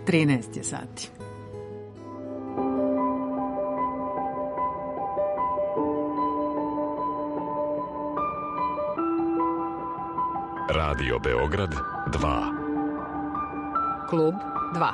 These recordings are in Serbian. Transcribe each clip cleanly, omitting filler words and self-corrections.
13 je sati. Radio Beograd 2. Klub 2.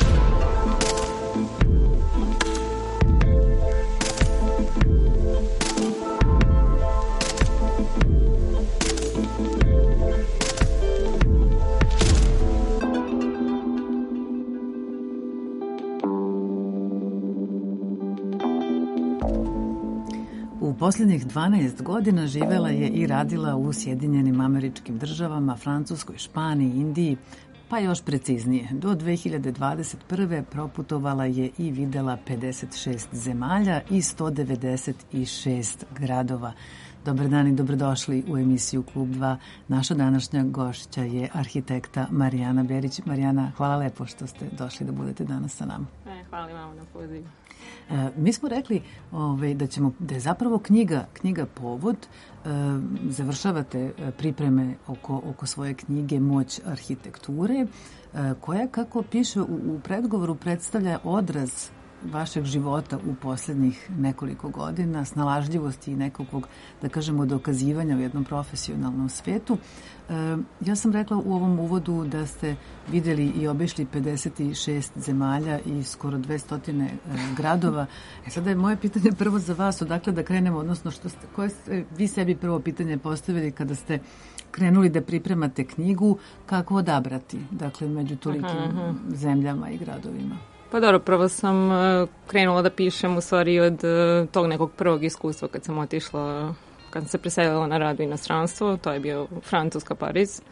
U posljednjih 12 godina živela je i radila u Sjedinjenim Američkim Državama, Francuskoj, Španiji, Indiji, pa još preciznije. Do 2021. proputovala je i videla 56 zemalja i 196 gradova. Dobar dan i dobrodošli u emisiju Klub 2. Naša današnja gošća je arhitekta Marijana Berić. Marijana, hvala lepo što ste došli da budete danas sa nama. Hvala vam na pozivu. Mi smo rekli da je zapravo knjiga povod. Završavate pripreme oko svoje knjige Moć arhitekture, koja, kako piše u predgovoru, predstavlja odraz vašeg života u posljednjih nekoliko godina, snalažljivosti i nekakvog, da kažemo, dokazivanja u jednom profesionalnom svetu. Ja sam rekla u ovom uvodu da ste vidjeli i obišli 56 zemalja i skoro 200 gradova. Sada je moje pitanje prvo za vas, odakle da krenemo, odnosno koje ste vi sebi prvo pitanje postavili kada ste krenuli da pripremate knjigu, kako odabrati, dakle, među tolikim zemljama i gradovima? Pa dobro, prvo sam krenula da pišem u stvari od tog nekog prvog iskustva kad sam otišla, kad sam se preselila na rad u inostranstvo, to je bio Francuska, Pariz.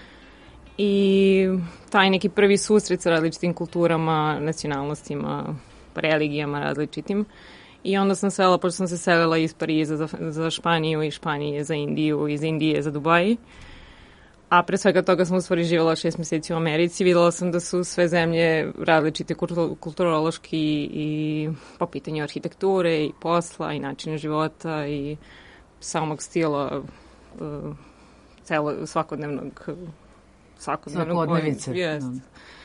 I taj neki prvi susret sa različitim kulturama, nacionalnostima, religijama različitim. I onda sam selila, pošto sam se selila iz Pariza za Španiju, iz Španije za Indiju, iz Indije za Dubaj. A pre svega toga sam u stvari živjela 6 mjeseci u Americi. Videla sam da su sve zemlje različite kulturološki i po pitanju arhitekture i posla i načina života i samog stila svakodnevice. Yes.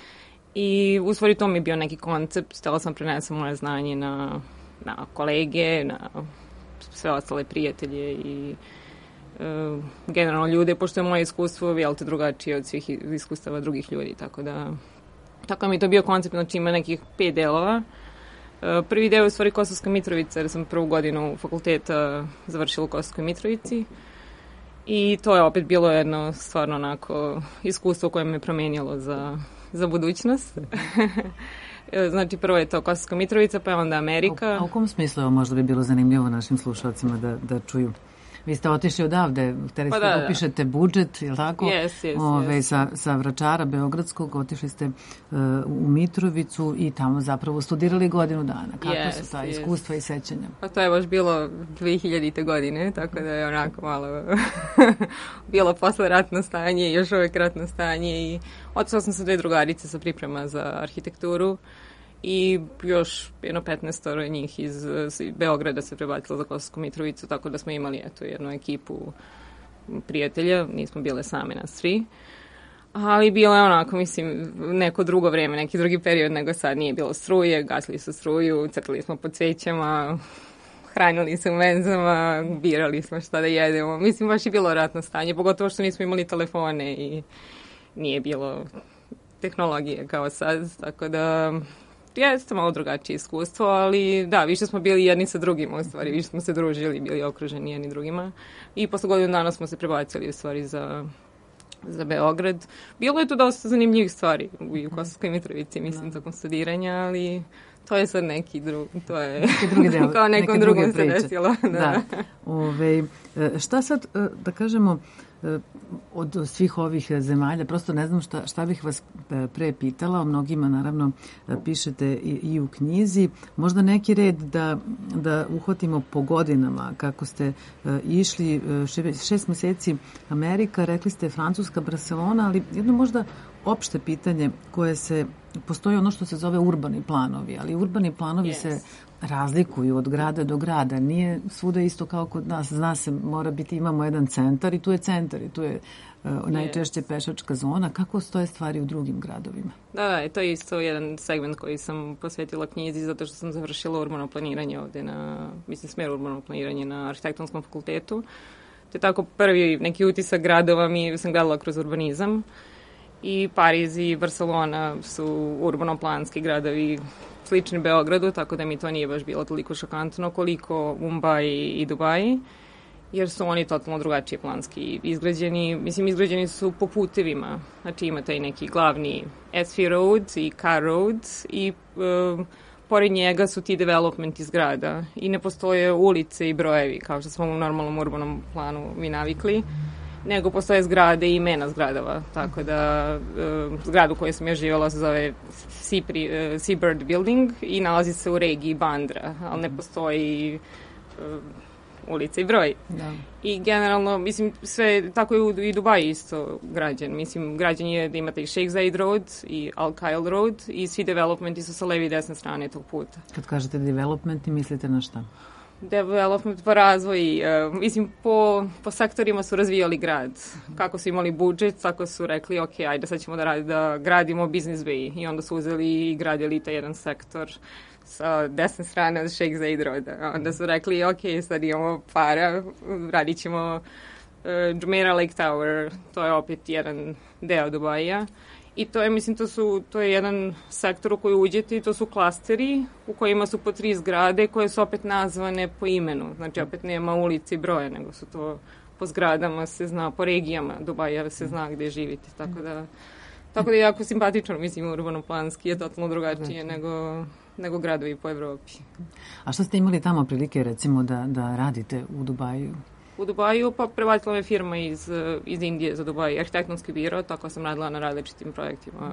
I u stvari to mi je bio neki koncept. Htjela sam prenesem moje znanje na kolege, na sve ostale prijatelje i generalno ljude, pošto je moje iskustvo drugačije od svih iskustava drugih ljudi, tako mi je to bio koncept, znači ima nekih 5 delova. Prvi deo je u stvari Kosovska Mitrovica, jer sam prvu godinu fakulteta završila u Kosovskoj Mitrovici i to je opet bilo jedno stvarno onako iskustvo koje me promenilo za budućnost. Znači prvo je to Kosovska Mitrovica, pa je onda Amerika. A u kom smislu možda bi bilo zanimljivo našim slušalcima da čuju? Vi ste otišli odavde, htjeli ste da upišete budžet, je li tako? Yes. Sa Vračara Beogradskog otišli ste u Mitrovicu i tamo zapravo studirali godinu dana. Kako su ta iskustva i sećanja? Pa to je baš bilo 2000. godine, tako da je onako malo bilo posle ratno stanje i još uvijek ratno stanje. I otišla sam sa 2 drugarice sa priprema za arhitekturu. I još 15 njih iz Beograda se prebacilo za Kosovsku Mitrovicu, tako da smo imali jednu ekipu prijatelja, nismo bile same nas 3. Ali bilo je onako, mislim, neko drugo vrijeme, neki drugi period nego sad, nije bilo struje, gasili su struju, crtali smo po cvećama, hranili se u menzama, birali smo šta da jedemo. Mislim, baš je bilo ratno stanje, pogotovo što nismo imali telefone i nije bilo tehnologije kao sad, tako da jeste malo drugačije iskustvo, ali da, više smo bili jedni sa drugima u stvari, više smo se družili, bili okruženi jedni drugima i posle godinu dana smo se prebacili u stvari za Beograd. Bilo je tu dosta zanimljivih stvari u Kosovskoj Mitrovici, mislim, tokom studiranja, ali to je sad neki drugi, to je drugi deo, kao nekom drugom se desilo. Da. Šta sad, da kažemo, od svih ovih zemalja, prosto ne znam šta bih vas pre pitala, o mnogima naravno pišete i u knjizi, možda neki red da uhvatimo po godinama kako ste išli, 6 mjeseci Amerika, rekli ste Francuska, Barcelona, ali jedno možda opšte pitanje koje postoji ono što se zove urbani planovi, ali urbani planovi se razlikuju od grada do grada. Nije svuda isto kao kod nas. Zna se, mora biti, imamo jedan centar i tu je centar i tu je najčešće pešačka zona. Kako stoje stvari u drugim gradovima? Da, to je isto jedan segment koji sam posvetila knjizi zato što sam završila urbano planiranje ovde smer urbano planiranje na arhitektonskom fakultetu. Te tako prvi neki utisak gradova sam gledala kroz urbanizam. I Pariz i Barcelona su urbano-planski gradovi slični Beogradu, tako da mi to nije baš bilo toliko šokantno koliko Mumbai i Dubai, jer su oni totalno drugačije planski izgrađeni. Mislim, izgrađeni su po putevima. Znači imate i neki glavni SV road i car road i pored njega su ti developmenti zgrada i ne postoje ulice i brojevi kao što smo u normalnom urbanom planu mi navikli, nego postoje zgrade i imena zgradova. Tako da zgradu koju sam ja živjela se zove Seabird Building i nalazi se u regiji Bandra, ali ne postoji ulica i broj. Da. I generalno, mislim, sve, tako je i Dubai isto građen. Mislim, građen je da imate i Sheikh Zayed Road i Al Khail Road i svi developmenti su sa leve i desne strane tog puta. Kad kažete developmenti, mislite na šta? Development po razvoji. Mislim, po sektorima su razvijali grad. Kako su imali budžet, tako su rekli, ok, ajde sad ćemo da gradimo Business Bay. I onda su uzeli i gradili taj jedan sektor sa desne strane od Sheikh Zayed Roada. Onda su rekli, ok, sad imamo para, radit ćemo Jumeirah Lake Tower, to je opet jedan deo Dubaija. I to je, mislim, to je jedan sektor u koji uđete i to su klasteri u kojima su po 3 zgrade koje su opet nazvane po imenu. Znači, opet nema ulici i broja, nego su to po zgradama se zna, po regijama Dubaja se zna gde živite. Tako da je jako simpatično, mislim, urbano-planski je totalno drugačije nego gradovi po Evropi. A što ste imali tamo prilike, recimo, da radite u Dubaju? U Dubaju, pa prebacila me firma iz Indije za Dubaj, arhitektonski biro, tako sam radila na različitim projektima,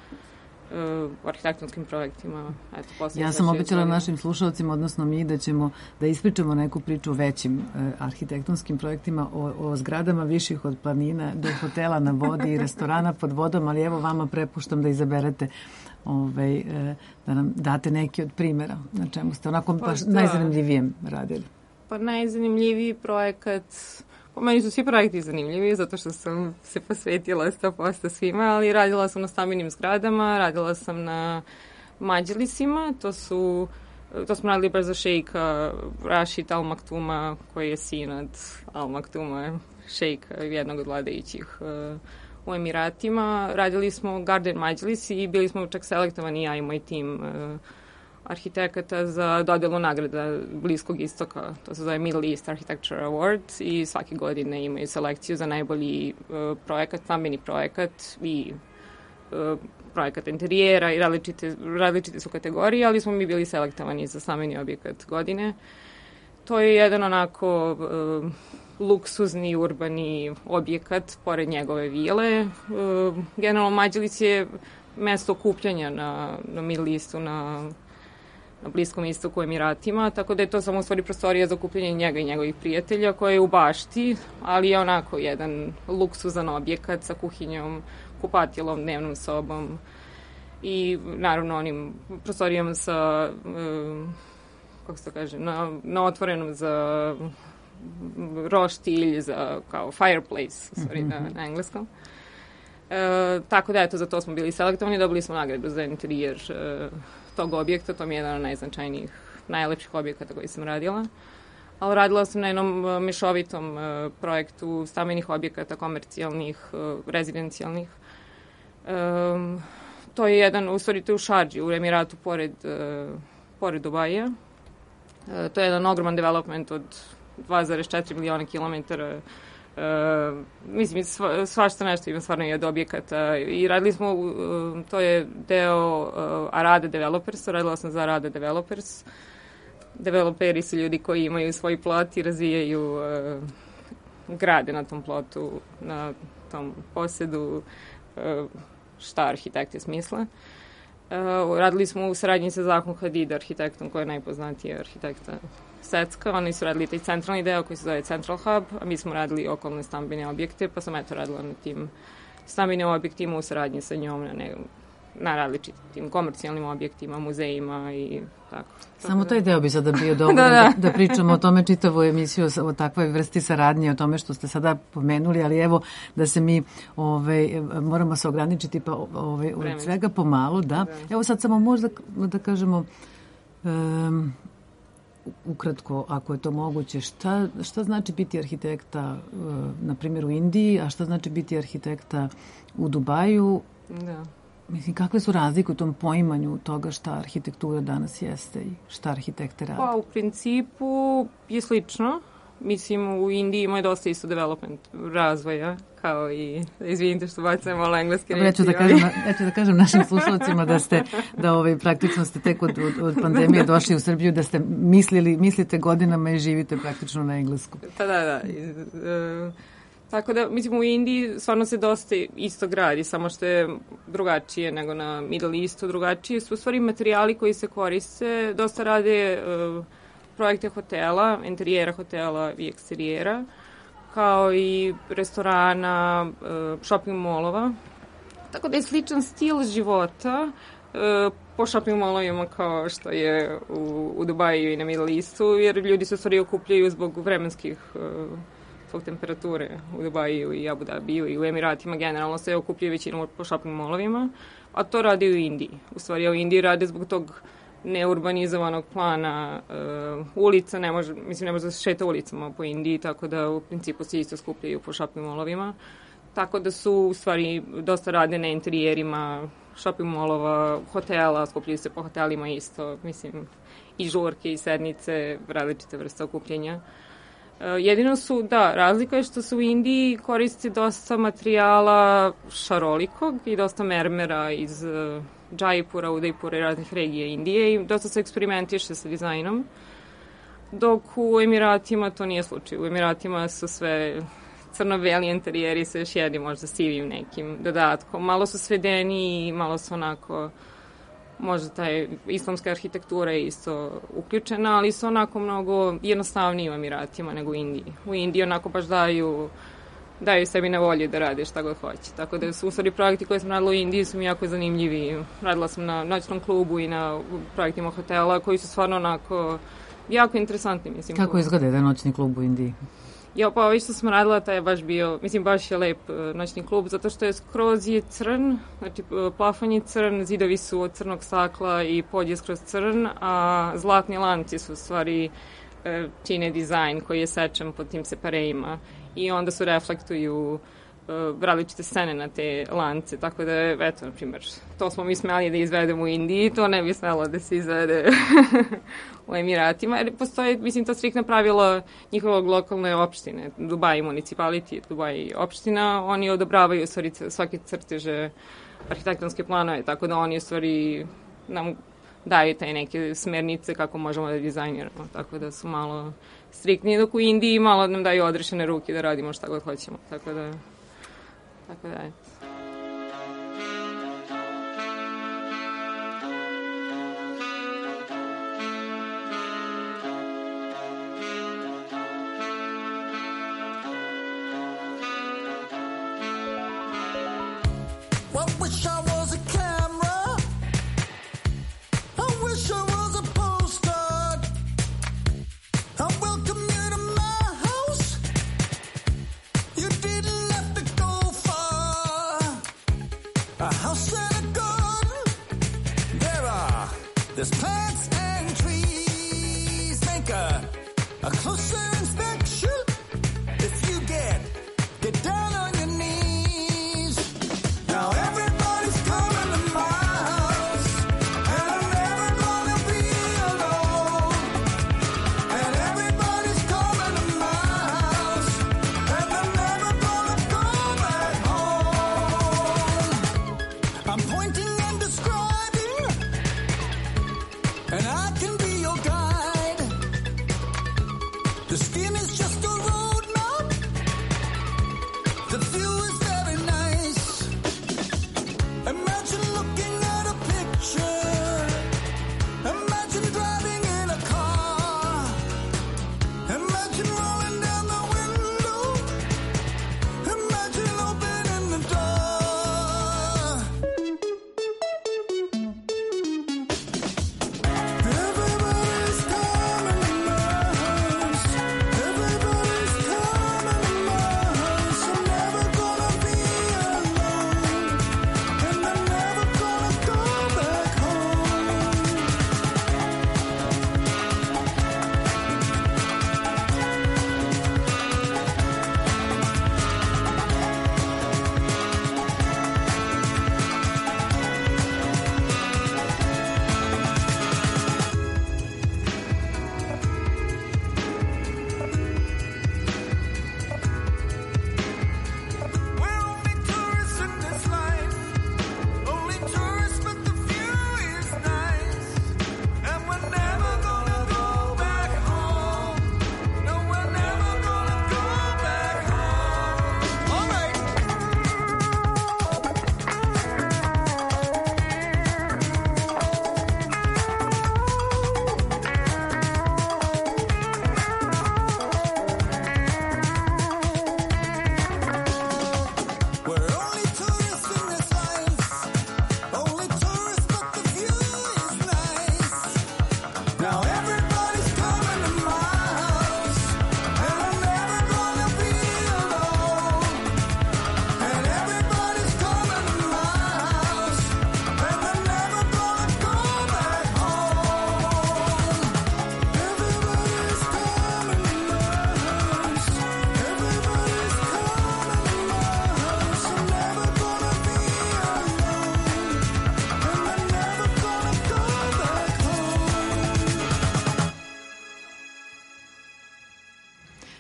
arhitektonskim projektima. Ja sam obećala našim slušalcima, odnosno mi, da ispričamo neku priču o većim arhitektonskim projektima, o zgradama viših od planina do hotela na vodi i restorana pod vodom, ali evo vama prepuštam da izaberete da nam date neki od primjera na čemu ste onako baš najzanimljivijem radili. Pa najzanimljiviji projekat, po meni su svi projekti zanimljivi, zato što sam se posvetila 100% svima, ali radila sam na stambenim zgradama, radila sam na mađlisima, to smo radili baš za šejka Rashid Al Maktuma, koji je sin od Al Maktuma, šejka jednog od vladajućih u Emiratima. Radili smo Garden Mađlis i bili smo čak selektovani, ja i moj tim arhitekata za dodelu nagrada Bliskog istoka. To se zove Middle East Architecture Award i svake godine imaju selekciju za najbolji projekat, stambeni projekat i projekat interijera i različite su kategorije, ali smo mi bili selektovani za stambeni objekat godine. To je jedan onako luksuzni urbani objekat pored njegove vile. Generalno Mađlis je mesto okupljanja na Middle Eastu, na Bliskom istoku u Emiratima, tako da je to samo u stvari prostorija za okupljanje njega i njegovih prijatelja koja je u bašti, ali je onako jedan luksuzan objekat sa kuhinjom, kupatilom, dnevnom sobom i naravno onim prostorijama sa, kako se to kaže, na otvorenom za roštilj, za kao fireplace, u stvari na engleskom. Tako da, eto, za to smo bili selektovani, dobili smo nagradu za interijer tog objekta, to mi je jedan od najznačajnijih, najlepših objekata koji sam radila. Ali radila sam na jednom mešovitom projektu stambenih objekata, komercijalnih, rezidencijalnih. To je jedan, u stvari to je u Šardži, u Emiratu, pored Dubaija. To je jedan ogroman development od 2,4 miliona kilometara. Mislim, svašta nešto ima stvarno i od objekata i radili smo, to je deo Arada Developersa, radila sam za Arada Developers. Developeri su ljudi koji imaju svoj plot i razvijaju grade na tom plotu, na tom posedu, šta arhitekte smisle. Radili smo u saradnji sa Zahom Hadid, arhitektom koji je najpoznatiji arhitekta Svetska. Oni su radili taj centralni deo koji se zove Central Hub, a mi smo radili okolne stambene objekte, pa sam radila na tim stambenim objektima u saradnji sa njom na različitim komercijalnim objektima, muzejima i tako. Samo taj deo bi sada bio dovoljno da pričamo o tome čitavu emisiju o takvoj vrsti saradnje, o tome što ste sada pomenuli, ali evo da se mi moramo se ograničiti pa od svega pomalo, da. Evo sad samo možda da kažemo ukratko, ako je to moguće, šta znači biti arhitekta na primjer u Indiji, a šta znači biti arhitekta u Dubaju? Da. Mislim, kakve su razlike u tom poimanju toga šta arhitektura danas jeste i šta arhitekte rade? Pa, u principu je slično. Mislim, u Indiji ima dosta isto development razvoja, kao i, izvinite što bacam malo engleske reči. Ja ću da kažem našim slušalcima da praktično ste tek od pandemije došli u Srbiju, da ste mislite godinama i živite praktično na engleskom. Pa da. Tako da, mislim, u Indiji stvarno se dosta isto gradi, samo što je drugačije nego na Middle Eastu, drugačije su u stvari materijali koji se koriste, dosta rade projekte hotela, interijera hotela i eksterijera, kao i restorana, shopping molova. Tako da je sličan stil života po shopping molovima kao što je u Dubaju i na Middle Eastu, jer ljudi se u stvari okupljaju zbog vremenskih zbog temperature u Dubaju i Abu Dhabiju i u Emiratima generalno se okupljaju većinom po shopping molovima, a to radi u Indiji. U stvari u Indiji rade zbog tog neurbanizovanog plana ulica, ne može da se šeta ulicama po Indiji, tako da u principu se isto skupljaju po shopping molovima. Tako da su u stvari dosta rade na interijerima shopping molova, hotela, skupljaju se po hotelima isto, mislim, i žurke i sednice, različite vrste okupljenja. Jedino su, razlika je što se u Indiji koristi dosta materijala šarolikog i dosta mermera iz Jaipura, Udaipura i raznih regija Indije i dosta se eksperimentiše sa dizajnom, dok u Emiratima to nije slučaj. U Emiratima su sve crno-beli interijeri sa još jednim možda sivim nekim dodatkom. Malo su svedeni i malo su onako, možda taj islamska arhitektura je isto uključena, ali su onako mnogo jednostavniji u Emiratima nego u Indiji. U Indiji onako baš daju sebi na volju da rade šta god hoće. Tako da su u stvari projekti koje sam radila u Indiji su mi jako zanimljivi. Radila sam na noćnom klubu i na projektima hotela koji su stvarno onako jako interesantni. Mislim. Kako izgleda jedan noćni klub u Indiji? Ja, pa ovo što sam radila, taj je baš bio, mislim, baš je lep noćni klub, zato što je skroz je crn, znači plafon je crn, zidovi su od crnog stakla i pod je skroz crn, a zlatni lanci su u stvari čine dizajn koji je sečen pod tim separejima i onda su reflektuju različite scene na te lance, tako da, eto, na primjer, to smo mi smeli da izvedemo u Indiji, to ne bi smelo da se izvede u Emiratima, jer postoje, mislim, to striktno pravilo njihovog lokalne opštine, Dubai municipality, Dubai opština, oni odobravaju u stvari svake crteže, arhitektonske planove, tako da oni u stvari nam daju taj neke smernice kako možemo da dizajniramo, tako da su malo striktni, dok u Indiji malo nam daju odrešene ruke da radimo šta god hoćemo, tako da, eto.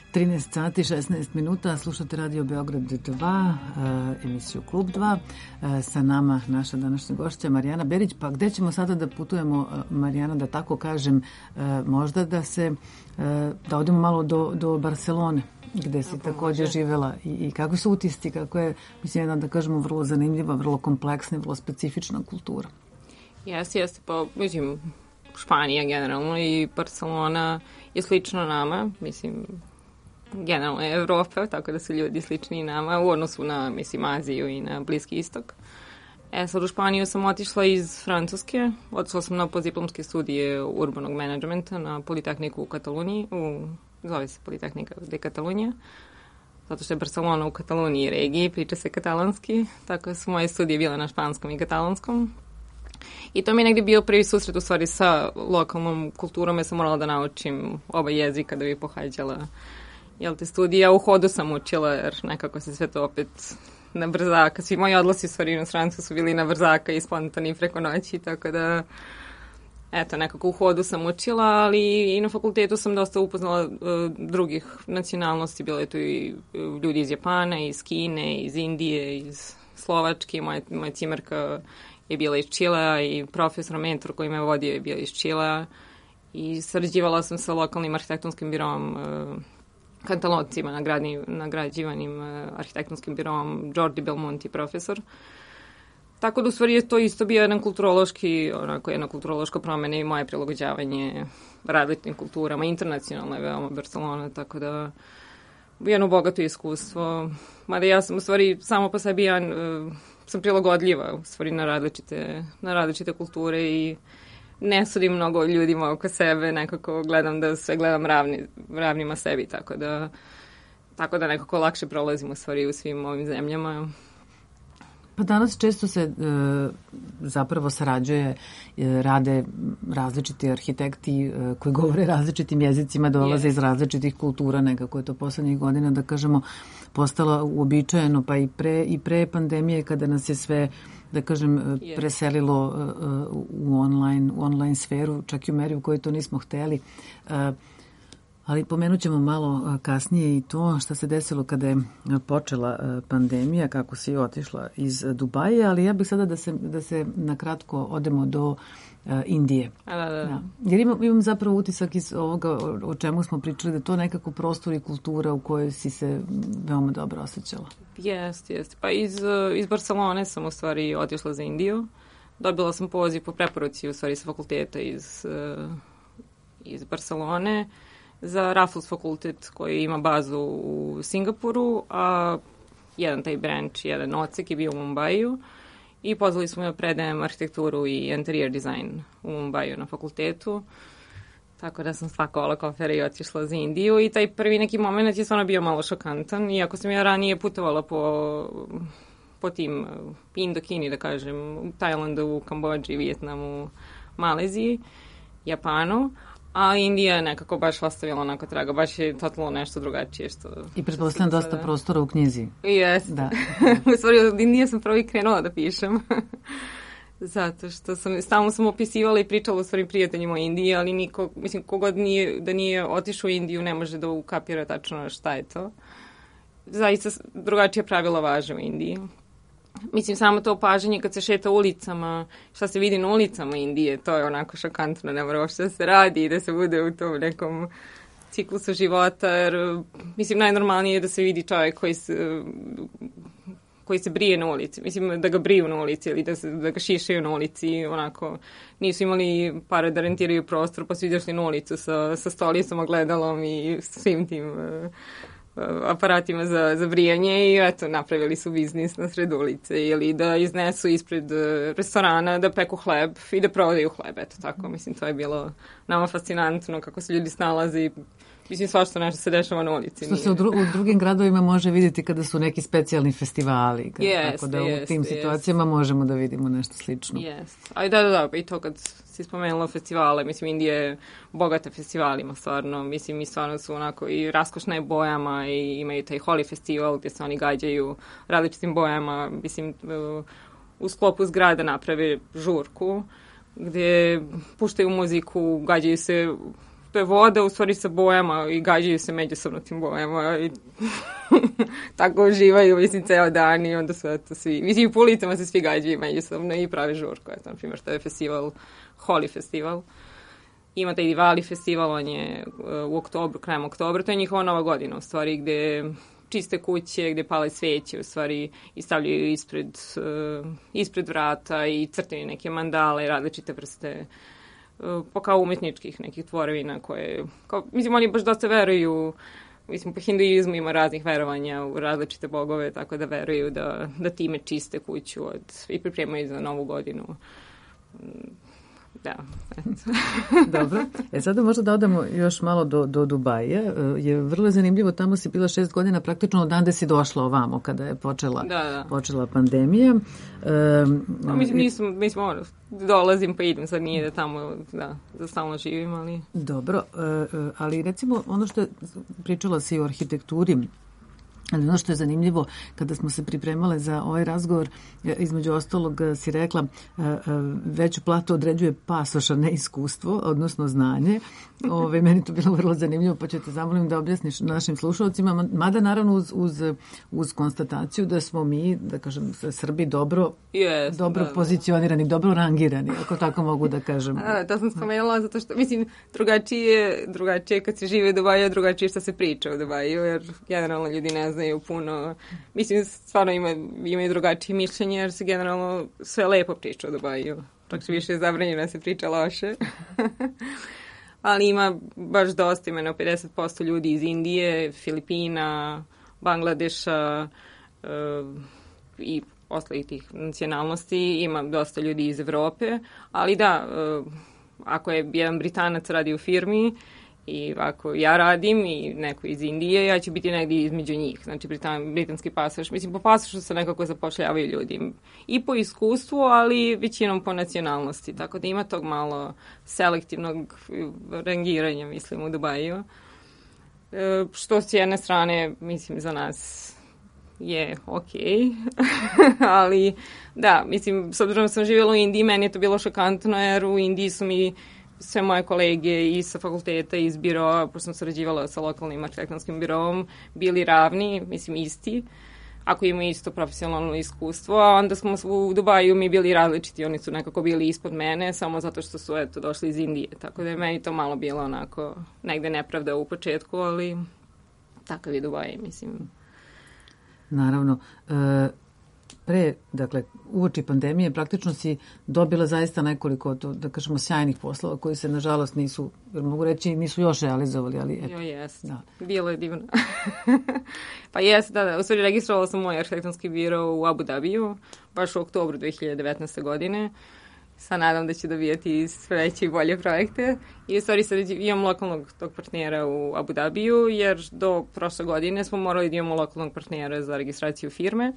13 sati 16 minuta, slušate Radio Beograd 2, emisiju Klub 2. Sa nama naša današnja gošća Marijana Berić. Pa gde ćemo sada da putujemo, Marijana, da tako kažem, možda da odemo malo do Barcelone, gde si također živela i kako su utisci, kako je, mislim, jedna, da kažemo, vrlo zanimljiva, vrlo kompleksna, vrlo specifična kultura. Jeste, pa mislim, Španija generalno i Barcelona je slično nama, mislim, generalno je Evropa, tako da su ljudi slični nama u odnosu na, mislim, Aziju i na Bliski istok. Sad u Španiju sam otišla iz Francuske, otišla sam na postdiplomske studije urbanog menadžmenta na Politehniku u Kataluniji, zove se Politehnika de Catalunya, zato što je Barcelona u Kataluniji regiji, priča se katalanski, tako su moje studije bile na španskom i katalonskom. I to mi je negdje bio prvi susret u stvari sa lokalnom kulturom, jer sam morala da naučim oba jezika da bi pohađala te studije. U hodu sam učila, jer nekako se sve to opet na brzaka. Svi moji odlasi u stvari u inostranstvu su bili na brzaka i spontani preko noći, tako da eto, nekako u hodu sam učila, ali i na fakultetu sam dosta upoznala drugih nacionalnosti. Bilo je tu i ljudi iz Japana, iz Kine, iz Indije, iz Slovačke. Moja cimerka je bila iz Čilea i profesor, mentor koji me vodio je bio iz Čilea. I sarađivala sam sa lokalnim arhitektonskim birom Kantalocima, nagrađivanim arhitektonskim birom Jordi Belmonti profesor. Tako da u stvari je to isto bio jedna kulturološka promjena i moje prilagođavanje različitim kulturama. Internacionalno je veoma Barcelona, tako da jedno bogato iskustvo. Mada ja sam u stvari samo po sebi sam prilagodljiva u stvari na različite kulture i ne sudim mnogo ljudima oko sebe, nekako gledam da sve gledam ravnima sebi, tako da nekako lakše prolazim u stvari u svim ovim zemljama. Pa danas često se zapravo rade različiti arhitekti koji govore različitim jezicima, dolaze iz različitih kultura, nekako je to poslednjih godina, da kažemo, postalo uobičajeno, pa i pre pandemije kada nas je sve, da kažem, preselilo u online sferu, čak i u meri u kojoj to nismo hteli. Ali pomenut ćemo malo kasnije i to što se desilo kada je počela pandemija, kako si otišla iz Dubaja, ali ja bih sada da se nakratko odemo do Indije. Da. Jer imam zapravo utisak iz ovoga o čemu smo pričali, da to nekako prostor i kultura u kojoj si se veoma dobro osjećala. Jeste. Pa iz Barcelone sam u stvari otišla za Indiju. Dobila sam poziv po preporuci u stvari sa fakulteta iz Barcelone za Raffles fakultet koji ima bazu u Singapuru, a jedan taj branch, jedan odsek je bio u Mumbaju i pozvali smo da predajem arhitekturu i interior dizajn u Mumbaju na fakultetu. Tako da sam spakovala kofere i otišla za Indiju i taj prvi neki moment je stvarno bio malo šokantan, iako sam ja ranije putovala po tim Indokini, da kažem, u Tajlandu, Kambođi, Vijetnamu, Maleziji, Japanu. A Indija je nekako baš ostavila onako traga, baš je totalno nešto drugačije. I pretpostavljam dosta prostora u knjizi. Jes. Da. U stvari od Indije sam prvo i krenula da pišem. Zato što stalno sam opisivala i pričala u stvari prijateljima o Indiji, ali niko, mislim, kogod nije otišao u Indiju ne može da ukapira tačno šta je to. Zaista drugačije pravila važe u Indiji. Mislim, samo to opažanje kad se šeta ulicama, šta se vidi na ulicama Indije, to je onako šokantno, ne mora uopšte da se radi i da se bude u tom nekom ciklusu života, jer, mislim, najnormalnije je da se vidi čovjek koji se brije na ulici, mislim, da ga briju na ulici ili da ga šišaju na ulici, onako, nisu imali pare da rentiraju prostor, pa su izašli na ulicu sa stolicom, gledalom i svim tim aparatima za brijanje i eto, napravili su biznis na sred ulice ili da iznesu ispred restorana da peku hleb i da prodaju hleb, eto tako, mislim, to je bilo nama fascinantno kako se ljudi snalaze. Mislim, svašta nešto se dešava na ulici. Što se u drugim gradovima može vidjeti kada su neki specijalni festivali. Tako da u tim situacijama možemo da vidimo nešto slično. Ali da, i to kad si spomenula festivale, mislim, Indija je bogata festivalima, stvarno. Mislim, i stvarno su onako i raskošna je bojama i imaju taj Holi festival gdje se oni gađaju različitim bojama. Mislim, u sklopu zgrada naprave žurku gdje puštaju muziku, gađaju se to je voda u stvari sa bojama i gađaju se međusobno tim bojama i tako uživaju, mislim, ceo dan i onda sve to svi, mislim, po ulicama se svi gađaju međusobno i pravi žurko, eto, na primjer, što je festival, Holi festival. Ima taj Diwali festival, on je u oktobru, krajem oktobra, to je njihova nova godina, u stvari, gde čiste kuće, gde pale sveće, u stvari, i stavljaju ispred vrata i crtaju neke mandale, različite vrste, pa kao umetničkih nekih tvorevina koje, mislim, oni baš dosta veruju, mislim, po hinduizmu ima raznih verovanja u različite bogove, tako da veruju da time čiste kuću i pripremaju za novu godinu. Da. Dobro. Sada možda da odamo još malo do Dubaja. Je vrlo zanimljivo, tamo si bila 6 godina praktično od da si došla ovamo kada je počela pandemija. Mislim, dolazim pa idem, sad nije da tamo da stalno živim, ali... Dobro, ali recimo ono što pričala si o arhitekturi, ali ono što je zanimljivo, kada smo se pripremale za ovaj razgovor, između ostalog si rekla, veću platu određuje pasoš, a ne iskustvo, odnosno znanje. Meni to bilo vrlo zanimljivo, pa ću te zamolim da objasniš našim slušalcima, mada naravno uz konstataciju da smo mi, da kažem, Srbi dobro pozicionirani, dobro rangirani, ako tako mogu da kažem. To sam spomenula, zato što, mislim, drugačije kad se žive u Dubaju, drugačije što se priča u Dubaju, jer generalno ljudi ne znaju puno, mislim, stvarno imaju drugačije mišljenje, jer se generalno sve lepo priča u Dubaju. Čak se više zabranjeno da se priča loše. Ali ima baš dosta, imeno 50% ljudi iz Indije, Filipina, Bangladeša i ostalih tih nacionalnosti. Ima dosta ljudi iz Evrope, ali da, ako je jedan Britanac radi u firmi i ako ja radim i neko iz Indije, ja ću biti negdje između njih. Znači, britanski pasoš. Mislim, po pasošu se nekako zapošljavaju ljudi. I po iskustvu, ali većinom po nacionalnosti. Tako da ima tog malo selektivnog rangiranja, mislim, u Dubaju. Što s jedne strane, mislim, za nas je okej. Ali, da, mislim, s obzirom da sam živjela u Indiji, meni je to bilo šokantno, jer u Indiji su mi sve moje kolege i sa fakulteta i iz biroa, pošto sam sarađivala sa lokalnim arhitektonskim biroom, bili ravni, mislim isti, ako imaju isto profesionalno iskustvo, a onda smo u Dubaju mi bili različiti, oni su nekako bili ispod mene, samo zato što su došli iz Indije, tako da je meni to malo bilo onako negde nepravda u početku, ali takav je Dubaj, mislim. Naravno. Dakle, uoči pandemije praktično si dobila zaista nekoliko, da kažemo, sjajnih poslova koji se, nažalost, nisu, jer mogu reći, nisu još realizovali, ali eto. Jes, bilo je divno. Pa jes, da, u stvari registrovala sam moj arhitektonski biro u Abu Dhabiju, baš u oktobru 2019. godine. Sad nadam da ću dobijati sve veće i bolje projekte. I u stvari sad imam lokalnog tog partnera u Abu Dhabiju, jer do prošle godine smo morali da imamo lokalnog partnera za registraciju firme.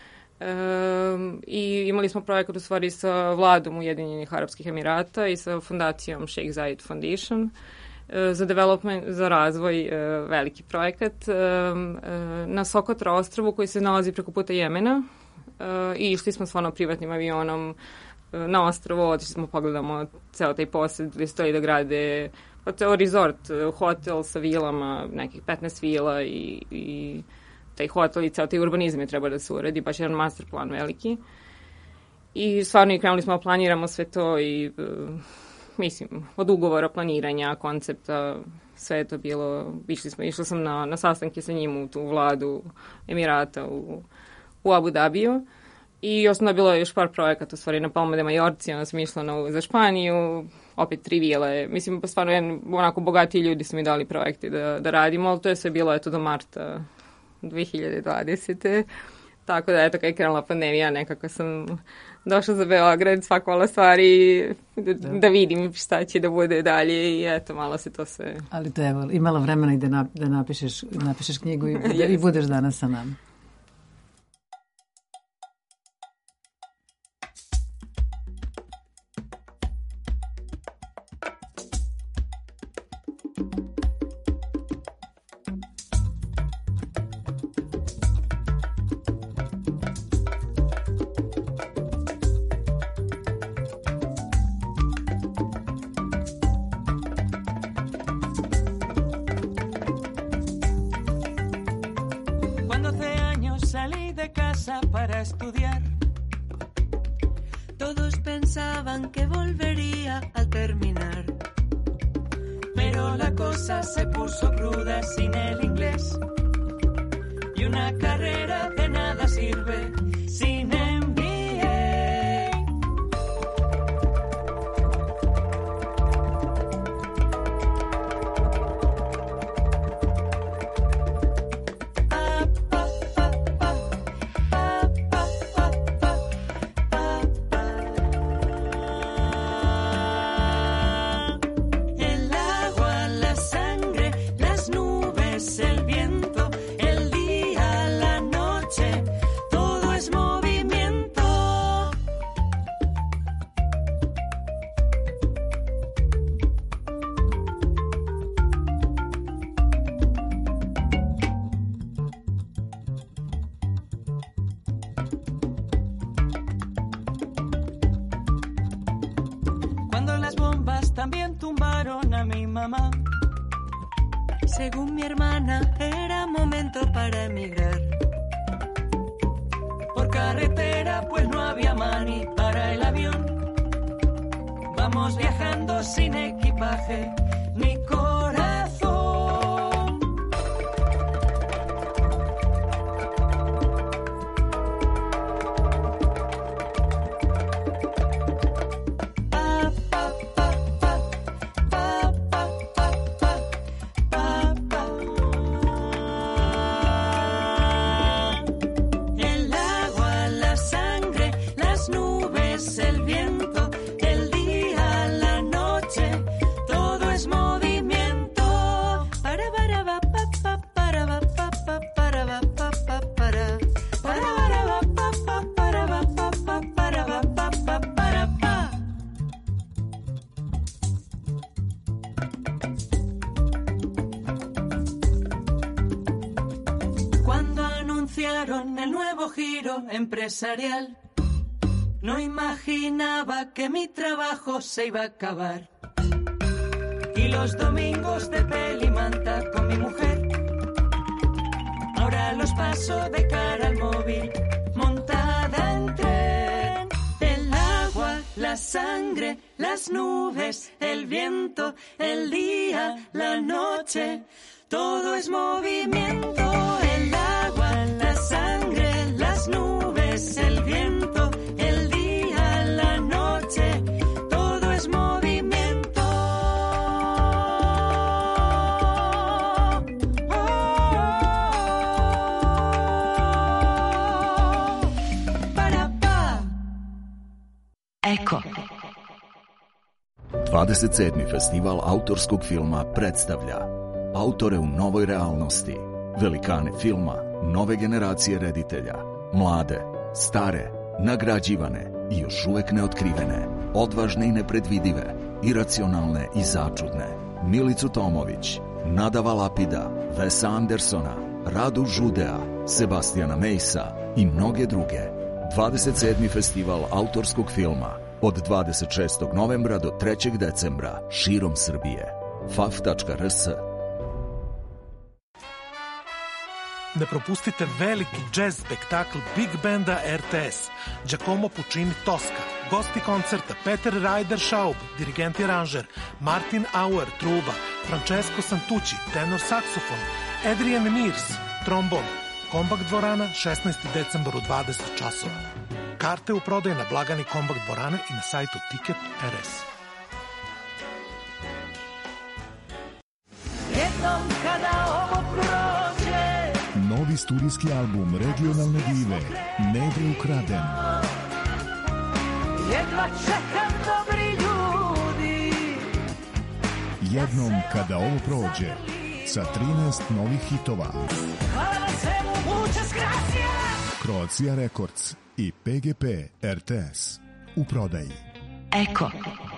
I imali smo projekat u stvari sa vladom Ujedinjenih Arapskih Emirata i sa fondacijom Sheikh Zayed Foundation za development, za razvoj, veliki projekat na Sokotra ostrvu koji se nalazi preko puta Jemena i išli smo stvarno privatnim avionom na ostrvo, otišli smo pogledamo ceo taj posed gde stoji da grade ceo resort, hotel sa vilama, nekih 15 vila i taj hotel i ceo taj urbanizam je treba da se uredi, baš jedan master plan veliki. I stvarno i krenuli smo da planiramo sve to i mislim, od ugovora, planiranja, koncepta, sve je to bilo, išla sam na sastanke sa njim u tu vladu Emirata u Abu Dhabiju i još je bilo još par projekata, u stvari na Palma de Majorci, onda sam išla za Španiju, opet 3 vile, mislim, stvarno onako bogatiji ljudi su mi dali projekte da radimo, ali to je sve bilo do marta 2020. Tako da, kad je krenula pandemija, nekako sam došla za Beograd, spakovala stvari, da vidim šta će da bude dalje i malo se to sve... Ali to je imala vremena i da napišeš knjigu i budeš danas sa nama. cosa se puso cruda sin el inglés. Y una carrera de nada sirve sin MBA. El agua, la sangre, las nubes, el viento, el día, la noche, todo es movimiento. Cuando las bombas también tumbaron a mi mamá, según mi hermana era momento para emigrar. Por carretera pues no había money para el avión. Vamos viajando sin equipaje ni corazón. Pa, pa, pa, pa, pa, pa, pa, pa, pa, pa. El agua, la sangre, las nubes, el viento, el día, la noche, todo es movimiento. Para ba pa pa para ba pa pa para ba pa pa para ba pa pa para ba pa pa para ba pa pa para pa. Cuando anunciaron el nuevo giro empresarial, no imaginaba que mi trabajo se iba a acabar. Y los domingos de pelimanta con mi mujer, ahora los paso de cara al móvil, montada en tren. El agua, la sangre, las nubes, el viento, el día, la noche, todo es movimiento. El agua, la sangre, las nubes, el viento, el día, la noche, todo es movimiento. Para pa. Eko. 27. festival autorskog filma predstavlja autore u novoj realnosti, velikane filma, nove generacije reditelja, mlade, stare, nagrađivane i još uvek neotkrivene, odvažne i nepredvidive, iracionalne i začudne. Milicu Tomović, Nadava Lapida, Wesa Andersona, Radu Žudea, Sebastijana Mejsa i mnoge druge. 27. festival autorskog filma od 26. novembra do 3. decembra širom Srbije. faf.rs. Ne propustite veliki jazz spektakl Big Banda RTS, Giacomo Puccini Tosca, gosti koncerta Peter Ryder Schaub, dirigent i aranžer, Martin Auer, truba, Francesco Santucci, tenor saksofon, Adrian Mears, trombon, Kombakt dvorana, 16. decembar u 20 časova. Karte u prodaju na blagani Kombakt dvorane i na sajtu Ticket.rs. Jednom kada ovo prođe, Novi studijski album regionalne dive Nede ukraden. jedva čekam dobri ljudi. Jednom kada ovo prođe sa 13 novih hitova. Hvala na svemu, muchas gracias. Croatia Records i PGP RTS u prodaji. Eko.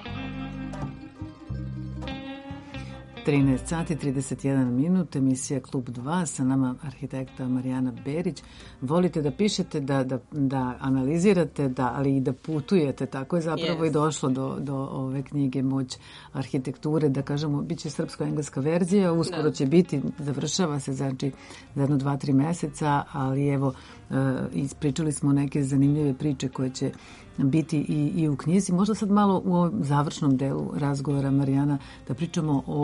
13 sati 31 minut, emisija Klub 2, sa nama arhitekta Marijana Berić. Volite da pišete, da analizirate, ali i da putujete. Tako je zapravo i došlo do ove knjige Moć arhitekture. Da kažemo, bit će srpsko-engleska verzija, uskoro će biti, završava se, znači za 1-2-3 meseca, ali evo, ispričali smo neke zanimljive priče koje će biti i u knjizi. Možda sad malo u ovom završnom delu razgovora, Marijana, da pričamo o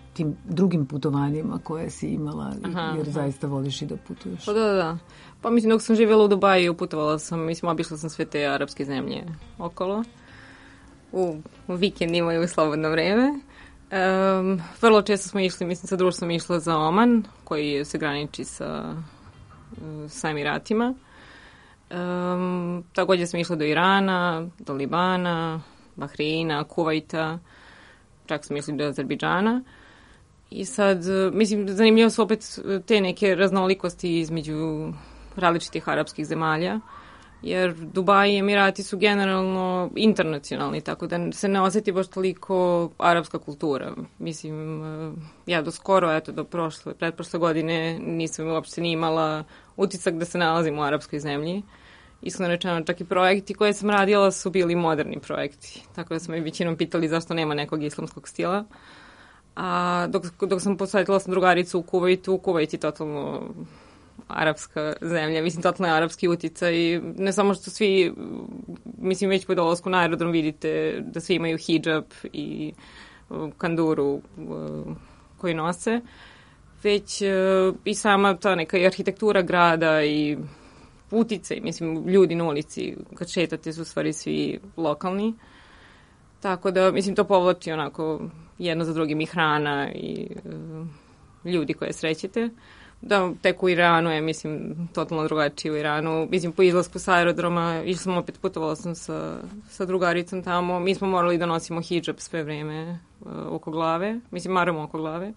tim drugim putovanjima koje si imala, jer zaista voliš i da putuješ. Pa da. Pa mislim, dok sam živjela u Dubaju, putovala sam, mislim, obišla sam sve te arapske zemlje okolo. U vikendima i u slobodno vreme. Vrlo često smo išli, mislim, sa društvom išla za Oman, koji se graniči sa Emiratima. Također smo išli do Irana, do Libana, Bahreina, Kuvajta, čak smo išli do Azerbejdžana. I sad, mislim, zanimljivo su opet te neke raznolikosti između različitih arapskih zemalja, jer Dubaj i Emirati su generalno internacionalni, tako da se ne osjeti baš toliko arapska kultura. Mislim, ja do skoro, do pretprošle godine nisam uopšte ni imala utisak da se nalazim u arapskoj zemlji. Iskreno rečeno, čak i projekti koje sam radila su bili moderni projekti, tako da smo i većinom pitali zašto nema nekog islamskog stila. A dok sam posjetila sam drugaricu u Kuvajtu, Kuvajt je totalno arapska zemlja, mislim, totalno je arapski uticaj. Ne samo što svi, mislim, već po dolasku na aerodrom vidite da svi imaju hidžab i kanduru koji nose, već i sama ta neka arhitektura grada i uticaj, mislim, ljudi na ulici kad šetate su u stvari svi lokalni. Tako da, mislim, to povlači onako jedno za drugim i hrana i ljudi koje srećete. Da, tek u Iranu je, mislim, totalno drugačije u Iranu. Mislim, po izlasku sa aerodroma, išla sam opet, putovala sam sa drugaricom tamo. Mi smo morali da nosimo hidžab sve vreme oko glave. Mislim, maramo oko glave.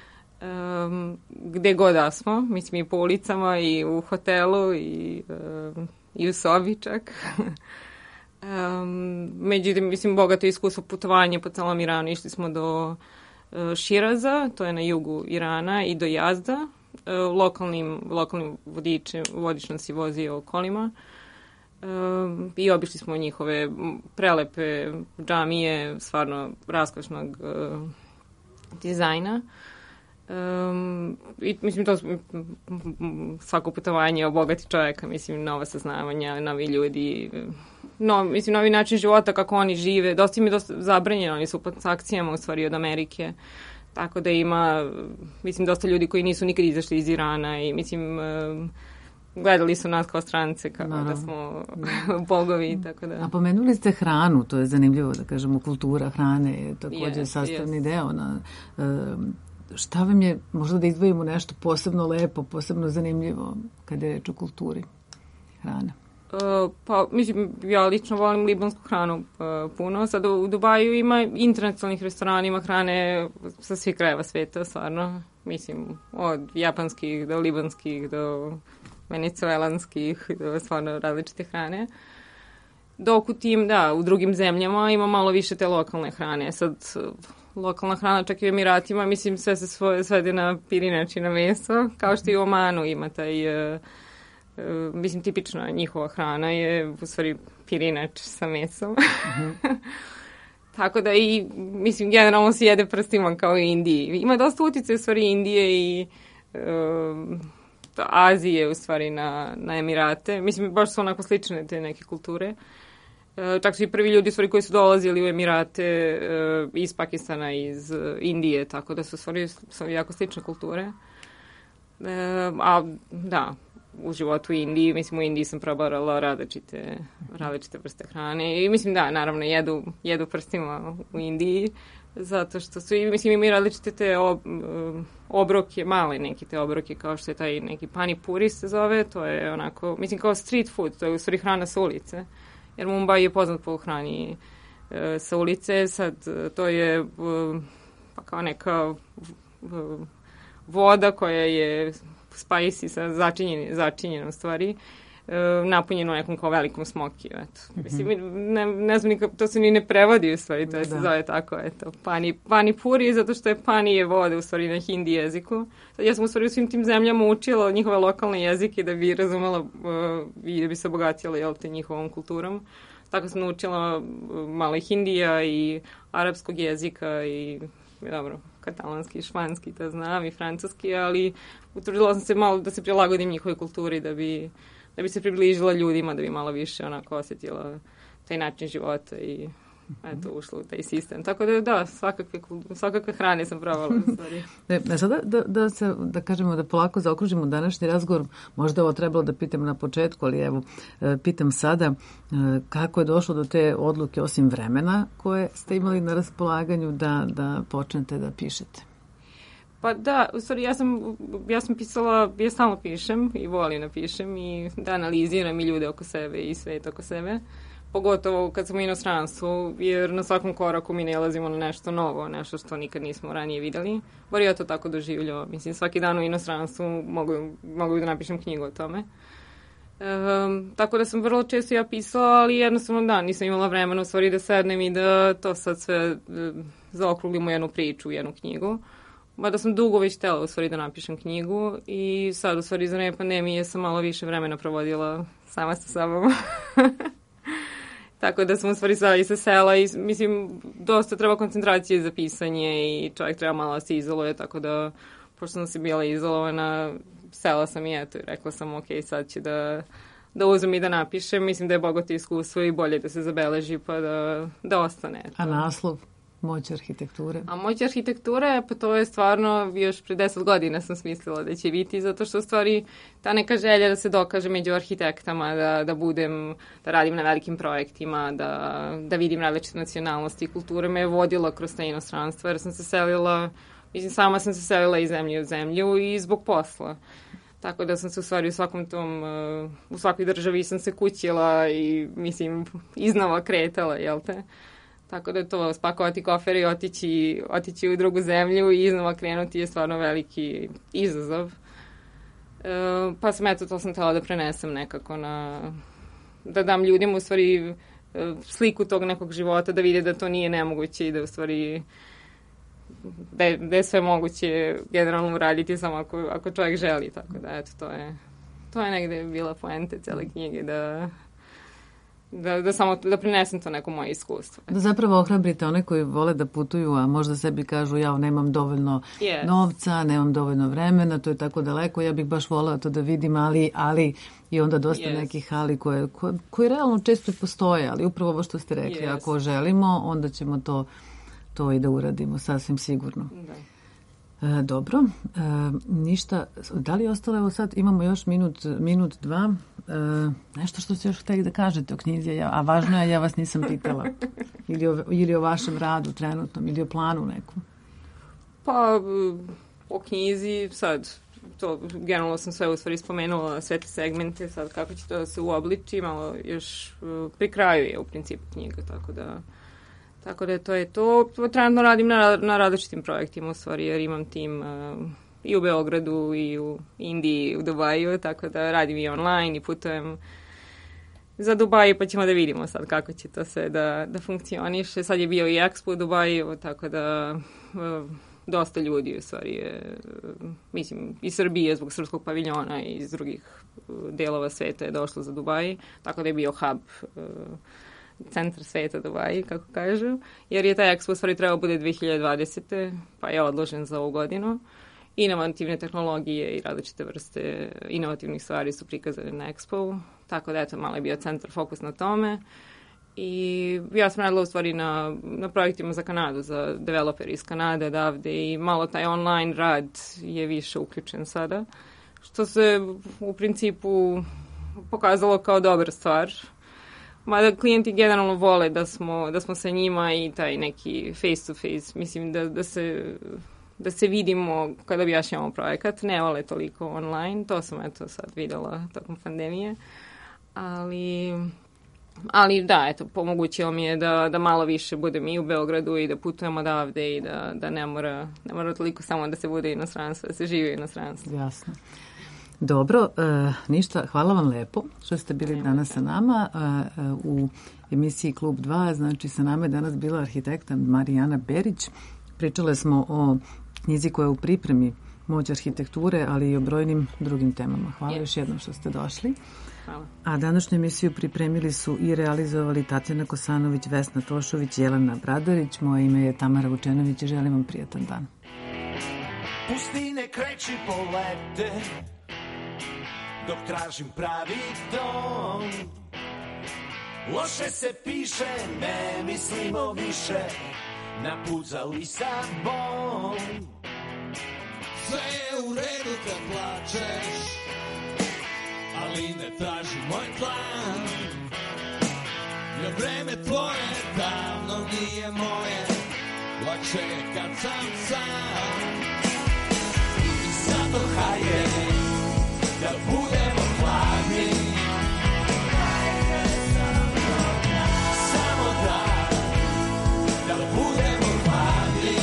Gde god da smo, mislim, i po ulicama, i u hotelu, i u sobi čak. Međutim, mislim, bogato iskustvo putovanja po celom Iranu. Išli smo do Širaza, to je na jugu Irana, i do Jazda. Lokalnim vodič nas je vozio kolima. I obišli smo njihove prelepe džamije, stvarno raskošnog dizajna. I mislim, to svako putovanje obogati čovjeka, mislim, nova saznavanja, novi ljudi, mislim, novi način života, kako oni žive. Dosta im je zabranjeno, oni su pod sankcijama u stvari od Amerike, tako da ima, mislim, dosta ljudi koji nisu nikad izašli iz Irana i, mislim, gledali su nas kao strance, kao da smo bogovi, tako da. A pomenuli ste hranu, to je zanimljivo da kažemo, kultura hrane je također sastavni deo šta vam je, možda da izdvojimo nešto posebno lepo, posebno zanimljivo kada je reč o kulturi hrane? Pa, mislim, ja lično volim libansku hranu puno. Sad u Dubaju ima internacionalnih restorana, ima hrane sa svih krajeva sveta, stvarno. Mislim, od japanskih do libanskih do venecuelanskih, do stvarno različite hrane. Dok u drugim zemljama ima malo više te lokalne hrane. Sad, lokalna hrana čak i u Emiratima, mislim, sve se svede na pirinač i na meso, kao što i u Omanu ima taj, mislim, tipična njihova hrana je u stvari pirinač sa mesom. Tako da i, mislim, generalno se jede prstima kao i u Indiji. Ima dosta utice u stvari Indije i Azije u stvari na Emirate. Mislim, baš su onako slične te neke kulture. Čak su i prvi ljudi stvari koji su dolazili u Emirate iz Pakistana, iz Indije, tako da su stvari jako slične kulture. A da, u životu u Indiji, mislim, u Indiji sam probarala različite vrste hrane i mislim da, naravno, jedu prstima u Indiji, zato što su, mislim, imaju različite te obroke, male neke te obroke, kao što je taj neki pani puri se zove, to je onako, mislim, kao street food, to je u stvari hrana sa ulice. Jer Mumbai je poznat po hrani sa ulice, sad to je pa kao neka voda koja je spicy, začinjena u stvari, napunjeno nekom kao velikom smokiju, eto. Mislim, ne znam, to se ni ne prevodi u stvari, to se zove tako, eto, pani puri, zato što je pani je voda u stvari na hindi jeziku. Sad ja sam u stvari u svim tim zemljama učila njihove lokalne jezike da bi razumela i da bi se obogatila, njihovom kulturom. Tako sam naučila malo i hindija i arapskog jezika i, dobro, katalanski i španski, to znam, i francuski, ali utrudila sam se malo da se prilagodim njihovoj kulturi, da bi se približila ljudima, da bi malo više onako osjetila taj način života i eto, ušla u taj sistem. Tako da, svakakve hrane sam provala u stvari. Sada da kažemo, da polako zaokružimo današnji razgovor, možda ovo trebalo da pitam na početku, ali evo, pitam sada kako je došlo do te odluke, osim vremena koje ste imali na raspolaganju da počnete da pišete? Pa da, u stvari ja sam pisala, ja stalno pišem i volim da pišem i da analiziram i ljude oko sebe i svet oko sebe. Pogotovo kad sam u inostranstvu, jer na svakom koraku mi nalazimo na nešto novo, nešto što nikad nismo ranije videli. Bar ja to tako doživljava. Mislim, svaki dan u inostranstvu mogu da napišem knjigu o tome. Tako da sam vrlo često ja pisala, ali jednostavno nisam imala vremena u stvari da sednem i da to sad sve zaokruglimo u jednu priču, u jednu knjigu. Mada sam dugo već htjela u stvari da napišem knjigu i sad u stvari za vreme pandemije sam malo više vremena provodila sama sa sobom. Tako da sam u stvari sada i se sela i mislim dosta treba koncentracije za pisanje i čovjek treba malo da se izoluje, tako da pošto sam se bila izolovana, sela sam i eto i rekla sam ok, sad ću da uzmem i da napišem. Mislim da je bogato iskustvo i bolje da se zabeleži pa da ostane. A naslov? Moć arhitekture? A moć arhitekture, pa to je stvarno, još pre 10 godina sam smislila da će biti, zato što u stvari ta neka želja da se dokaže među arhitektama, da radim na velikim projektima, da vidim različite nacionalnosti i kulture, me je vodila kroz ta inostranstva, jer sam se selila, mislim, sama sam se selila iz zemlje u zemlju i zbog posla. Tako da sam se u stvari u svakoj državi sam se kućila i, mislim, iznova kretala, jel te? Tako da je to spakovati kofer i otići u drugu zemlju i iznova krenuti je stvarno veliki izazov. Pa sam to sam htjela da prenesem nekako da dam ljudima u stvari sliku tog nekog života, da vide da to nije nemoguće i da u stvari da je sve moguće generalno uraditi samo ako čovjek želi. Tako da eto, to je negde bila poenta cijele knjige, da prinesem to neko moje iskustvo. Da zapravo ohrabrite one koji vole da putuju, a možda sebi kažu ja nemam dovoljno novca, nemam dovoljno vremena, to je tako daleko, ja bih baš volela to da vidim, ali i onda dosta nekih ali koje realno često postoje, ali upravo ovo što ste rekli, ako želimo, onda ćemo to i da uradimo, sasvim sigurno. Da. Dobro, ništa, da li je ostalo, evo sad imamo još minut, dva, nešto što ste još htjeli da kažete o knjizi, a važno je, ja vas nisam pitala, ili o vašem radu trenutnom, ili o planu nekom. Pa, o knjizi, sad, to generalno sam sve u stvari spomenula, sve te segmente, sad kako će to da se uobliči, malo još pri kraju je u principu knjiga, tako da to je to. Trenutno radim na različitim projektima u stvari, jer imam tim i u Beogradu, i u Indiji, i u Dubaju, tako da radim i online i putujem za Dubaj, pa ćemo da vidimo sad kako će to sve da funkcioniše. Sad je bio i Expo u Dubaju, tako da dosta ljudi u stvari je, mislim, iz Srbije zbog srpskog paviljona i iz drugih delova sveta je došlo za Dubaj, tako da je bio hub centar sveta Dubaji, kako kažu, jer je taj Expo stvari trebao bude 2020. pa je odložen za ovu godinu. Inovativne tehnologije i različite vrste inovativnih stvari su prikazane na Expo, tako da eto, malo je bio centar fokus na tome. I ja sam radila u stvari na projektima za Kanadu, za developeri iz Kanade odavde i malo taj online rad je više uključen sada, što se u principu pokazalo kao dobra stvar. Mada klijenti generalno vole da smo sa njima i taj neki face to face, mislim da se vidimo kada objašnjavamo projekat, ne vole toliko online, to sam eto sad videla tokom pandemije, ali da, eto, pomogućilo mi je da malo više budem i u Beogradu i da putujem odavde i da ne mora toliko samo da se bude inostranstvo, da se živi u inostranstvu. Jasno. Dobro, ništa, hvala vam lepo što ste bili danas sa nama u emisiji Klub 2, znači sa nama je danas bila arhitekta Marijana Berić. Pričale smo o knjizi koja je u pripremi Moć arhitekture, ali i o brojnim drugim temama. Hvala još jednom što ste došli. Hvala. A današnju emisiju pripremili su i realizovali Tatjana Kosanović, Vesna Tošović, Jelena Bradorić. Moje ime je Tamara Vučenović i želim vam prijatan dan. Pustine kreći polete, dok tražim pravi dom. Loše se piše, ne mislimo više na put za Lisabon. Sve je u redu kad plačeš, ali ne traži moj plan. Jer vreme tvoje davno nije moje, lakše je kad sam sam. I zato hajde da budemo hladni, samo da budemo hladni.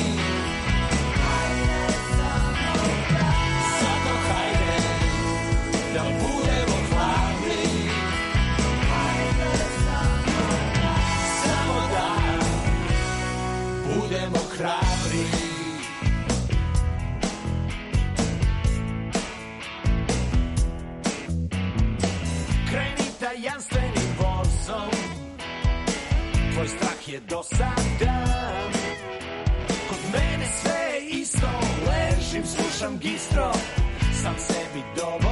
Zato hajde da budemo hladni, samo da budemo hrabri. Kreni tajanstvenim vozom, tvoj strah je dosadan. Kod mene sve je isto, ležim, slušam gistro, sam sebi dobar.